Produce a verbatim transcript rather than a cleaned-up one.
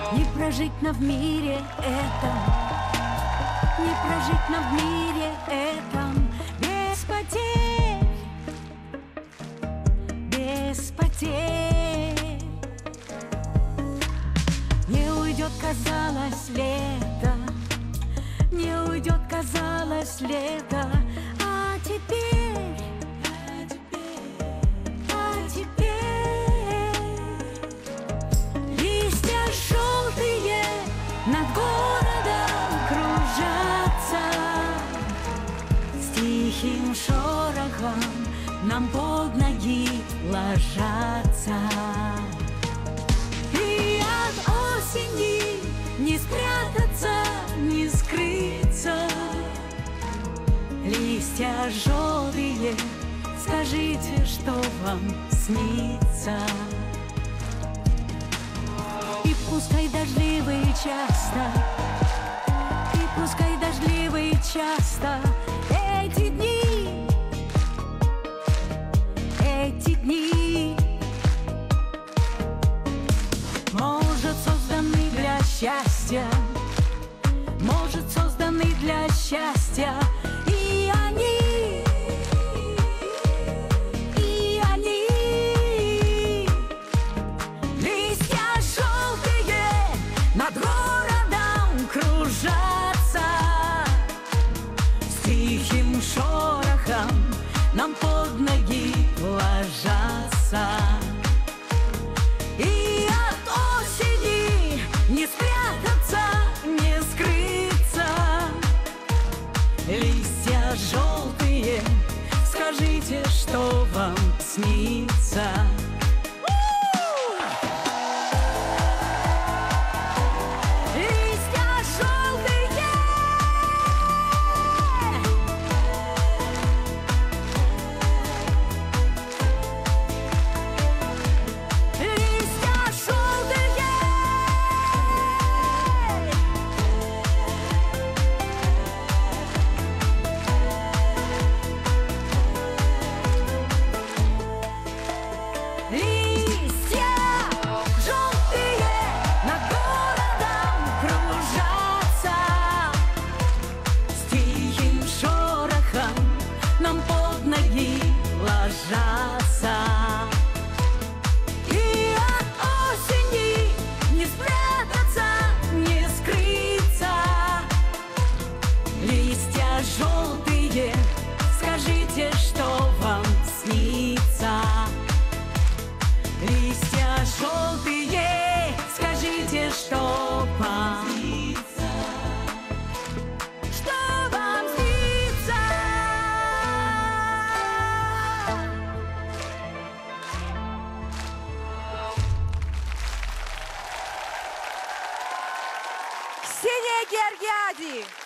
Не прожить нам в мире этом, не прожить нам в мире этом без потерь, без потерь. Не уйдет, казалось, лето, не уйдет, казалось, лето, а теперь, а теперь листья желтые над городом кружатся, с тихим шорохом нам под ноги ложатся. И от осени не спрятаться, не скрыться. Листья желтые, скажите, что вам снится. И пускай дождливые часто, и пускай дождливые часто эти дни, эти дни, может, созданы для счастья, может, созданы для счастья. И они, и они, листья желтые над городом кружатся, с тихим шорохом нам под ноги ложатся. И от осени не спрятаться, не скрыться. Листья желтые, скажите, что вам снится. Ложатся. И от осени не спрятаться, не скрыться. Листья желтые, скажите, что вам снится. Листья желтые, скажите, что вам снится. Что вам снится? Ксения Георгиади.